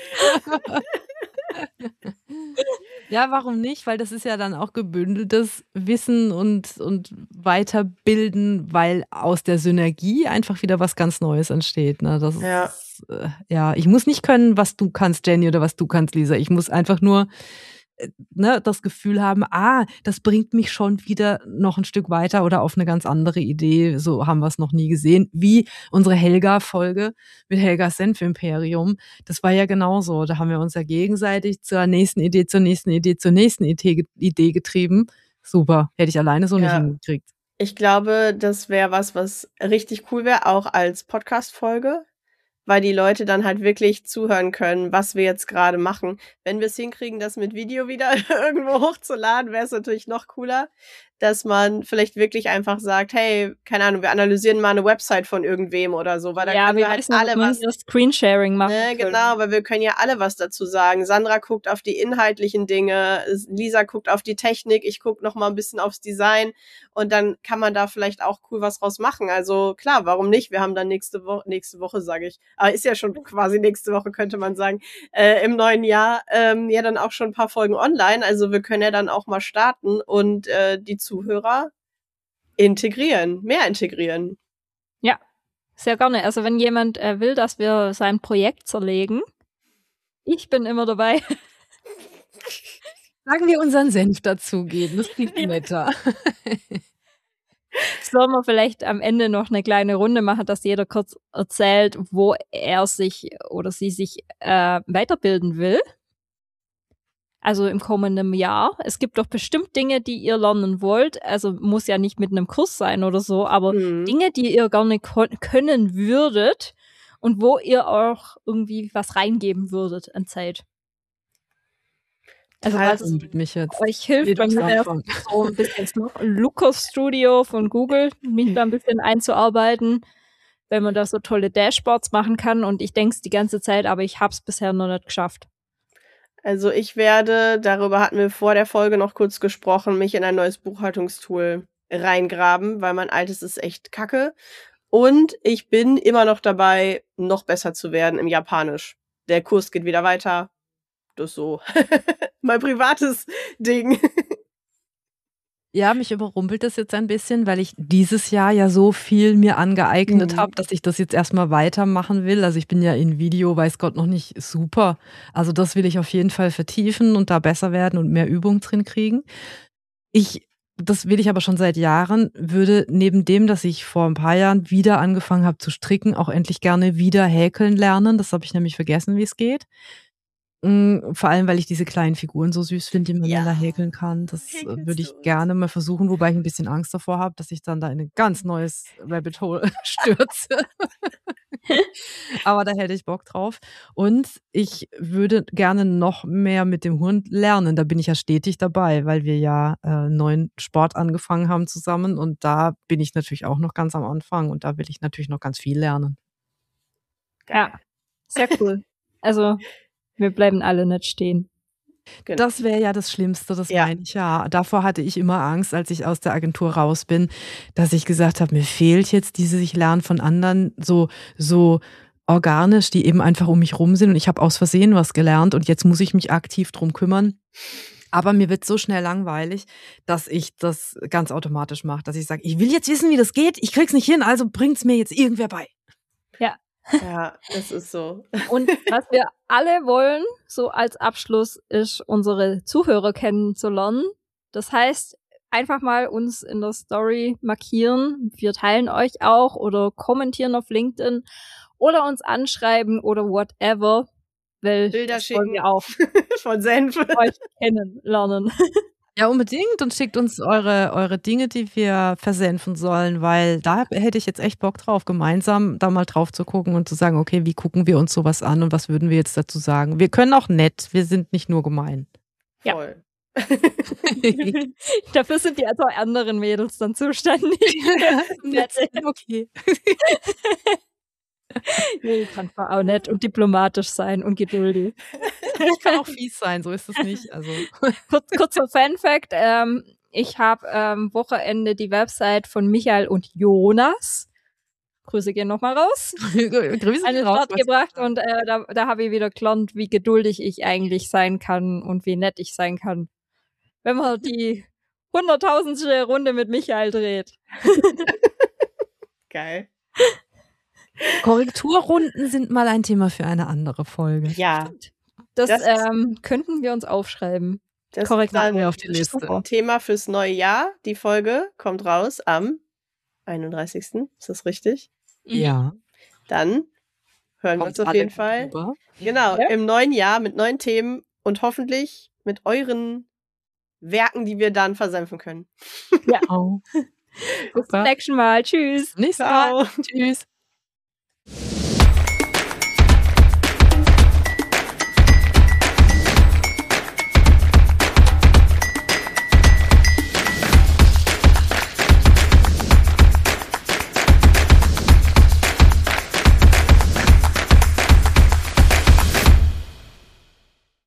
Ja, warum nicht? Weil das ist ja dann auch gebündeltes Wissen und Weiterbilden, weil aus der Synergie einfach wieder was ganz Neues entsteht. Ne? Das ist, ich muss nicht können, was du kannst, Jenny, oder was du kannst, Lisa. Ich muss einfach nur das Gefühl haben, das bringt mich schon wieder noch ein Stück weiter oder auf eine ganz andere Idee. So haben wir es noch nie gesehen. Wie unsere Helga-Folge mit Helgas Senf-Imperium. Das war ja genauso. Da haben wir uns ja gegenseitig zur nächsten Idee, zur nächsten Idee, zur nächsten Idee getrieben. Super. Hätte ich alleine so nicht hingekriegt. Ich glaube, das wäre was richtig cool wäre, auch als Podcast-Folge, weil die Leute dann halt wirklich zuhören können, was wir jetzt gerade machen. Wenn wir es hinkriegen, das mit Video wieder irgendwo hochzuladen, wäre es natürlich noch cooler, dass man vielleicht wirklich einfach sagt, hey, keine Ahnung, wir analysieren mal eine Website von irgendwem oder so, weil da können wir halt alle was Screensharing machen. Genau, weil wir können ja alle was dazu sagen. Sandra guckt auf die inhaltlichen Dinge, Lisa guckt auf die Technik, ich gucke noch mal ein bisschen aufs Design und dann kann man da vielleicht auch cool was draus machen. Also klar, warum nicht? Wir haben dann nächste Woche sage ich, aber ist ja schon quasi nächste Woche, könnte man sagen, im neuen Jahr ja dann auch schon ein paar Folgen online. Also wir können ja dann auch mal starten und die Zuhörer mehr integrieren. Ja, sehr gerne. Also wenn jemand will, dass wir sein Projekt zerlegen, ich bin immer dabei. Sagen wir unseren Senf dazugeben, das klingt netter. Sollen wir vielleicht am Ende noch eine kleine Runde machen, dass jeder kurz erzählt, wo er sich oder sie sich weiterbilden will? Also im kommenden Jahr. Es gibt doch bestimmt Dinge, die ihr lernen wollt. Also muss ja nicht mit einem Kurs sein oder so, aber Dinge, die ihr gerne können würdet und wo ihr auch irgendwie was reingeben würdet an Zeit. Also was mich jetzt euch hilft, bei mir so ein bisschen Lukas Studio von Google, mich da ein bisschen einzuarbeiten, wenn man da so tolle Dashboards machen kann. Und ich denke es die ganze Zeit, aber ich habe es bisher noch nicht geschafft. Also ich werde, darüber hatten wir vor der Folge noch kurz gesprochen, mich in ein neues Buchhaltungstool reingraben, weil mein altes ist echt kacke. Und ich bin immer noch dabei, noch besser zu werden im Japanisch. Der Kurs geht wieder weiter. Das ist so mein privates Ding. Ja, mich überrumpelt das jetzt ein bisschen, weil ich dieses Jahr ja so viel mir angeeignet habe, dass ich das jetzt erstmal weitermachen will. Also ich bin ja in Video, weiß Gott, noch nicht super. Also das will ich auf jeden Fall vertiefen und da besser werden und mehr Übung drin kriegen. Das will ich aber schon seit Jahren, würde neben dem, dass ich vor ein paar Jahren wieder angefangen habe zu stricken, auch endlich gerne wieder häkeln lernen. Das habe ich nämlich vergessen, wie es geht. Vor allem, weil ich diese kleinen Figuren so süß finde, die man dann da häkeln kann. Das würde ich gerne mal versuchen, wobei ich ein bisschen Angst davor habe, dass ich dann da in ein ganz neues Rabbit Hole stürze. Aber da hätte ich Bock drauf. Und ich würde gerne noch mehr mit dem Hund lernen. Da bin ich ja stetig dabei, weil wir ja neuen Sport angefangen haben zusammen. Und da bin ich natürlich auch noch ganz am Anfang. Und da will ich natürlich noch ganz viel lernen. Ja, sehr cool. Also wir bleiben alle nicht stehen. Genau. Das wäre ja das Schlimmste, das meine ich ja. Davor hatte ich immer Angst, als ich aus der Agentur raus bin, dass ich gesagt habe, mir fehlt jetzt dieses, ich lerne von anderen so organisch, die eben einfach um mich rum sind und ich habe aus Versehen was gelernt und jetzt muss ich mich aktiv drum kümmern. Aber mir wird so schnell langweilig, dass ich das ganz automatisch mache, dass ich sage, ich will jetzt wissen, wie das geht, ich krieg's nicht hin, also bringt's mir jetzt irgendwer bei. Ja. Ja, das ist so. Und was wir alle wollen, so als Abschluss, ist, unsere Zuhörer kennenzulernen. Das heißt, einfach mal uns in der Story markieren. Wir teilen euch auch oder kommentieren auf LinkedIn oder uns anschreiben oder whatever. Weil Bilder schicken. Wollen wir auch von Senf. euch kennenlernen. Ja, unbedingt und schickt uns eure Dinge, die wir versenfen sollen, weil da hätte ich jetzt echt Bock drauf, gemeinsam da mal drauf zu gucken und zu sagen, okay, wie gucken wir uns sowas an und was würden wir jetzt dazu sagen? Wir können auch nett, wir sind nicht nur gemein. Ja. Voll. Dafür sind die anderen Mädels dann zuständig. Okay. Nee, kann auch nett und diplomatisch sein und geduldig. Ich kann auch fies sein, so ist es nicht. Also. Kurzer Fun-Fact, ich habe Wochenende die Website von Michael und Jonas, Grüße gehen nochmal raus, Grüße an den Start gebracht und da habe ich wieder gelernt, wie geduldig ich eigentlich sein kann und wie nett ich sein kann, wenn man die 100.000. Runde mit Michael dreht. Geil. Korrekturrunden sind mal ein Thema für eine andere Folge. Ja. Das könnten wir uns aufschreiben. Das Korrekt, ist wir auf die Liste. ein Thema fürs neue Jahr. Die Folge kommt raus am 31. Ist das richtig? Ja. Dann hören wir uns auf jeden Fall. Genau, im neuen Jahr mit neuen Themen und hoffentlich mit euren Werken, die wir dann versenfen können. Ja. Bis zum nächsten Mal. Tschüss. Nächstes Mal. Tschüss.